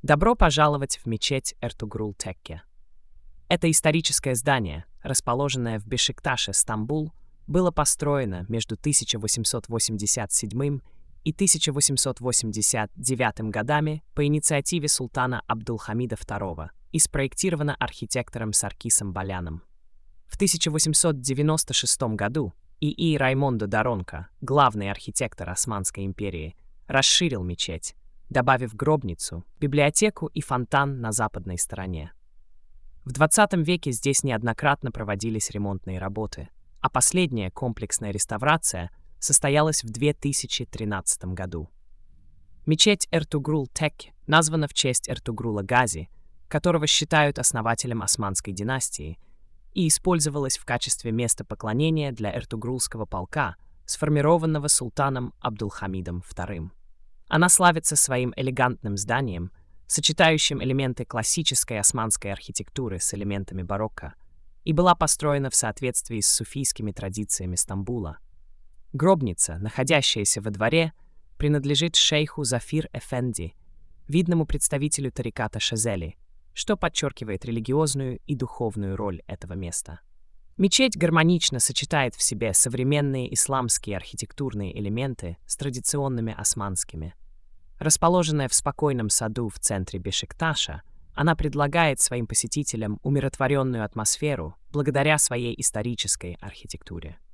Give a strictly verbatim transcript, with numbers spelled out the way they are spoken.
Добро пожаловать в мечеть Эртугрул-Текке. Это историческое здание, расположенное в Бешикташе, Стамбул, было построено между тысяча восемьсот восемьдесят седьмым и тысяча восемьсот восемьдесят девятым годами по инициативе султана Абдулхамида второго и спроектировано архитектором Саркисом Баляном. В тысяча восемьсот девяносто шестом году ИИ Раймондо Даронко, главный архитектор Османской империи, расширил мечеть, добавив гробницу, библиотеку и фонтан на западной стороне. В двадцатом веке здесь неоднократно проводились ремонтные работы, а последняя комплексная реставрация состоялась в две тысячи тринадцатом году. Мечеть Эртугрул-Текке названа в честь Эртугрула Гази, которого считают основателем Османской династии, и использовалась в качестве места поклонения для Эртугрулского полка, сформированного султаном Абдулхамидом вторым. Она славится своим элегантным зданием, сочетающим элементы классической османской архитектуры с элементами барокко, и была построена в соответствии с суфийскими традициями Стамбула. Гробница, находящаяся во дворе, принадлежит шейху Зафир Эфенди, видному представителю тариката Шазели, что подчеркивает религиозную и духовную роль этого места. Мечеть гармонично сочетает в себе современные исламские архитектурные элементы с традиционными османскими. Расположенная в спокойном саду в центре Бешикташа, она предлагает своим посетителям умиротворенную атмосферу благодаря своей исторической архитектуре.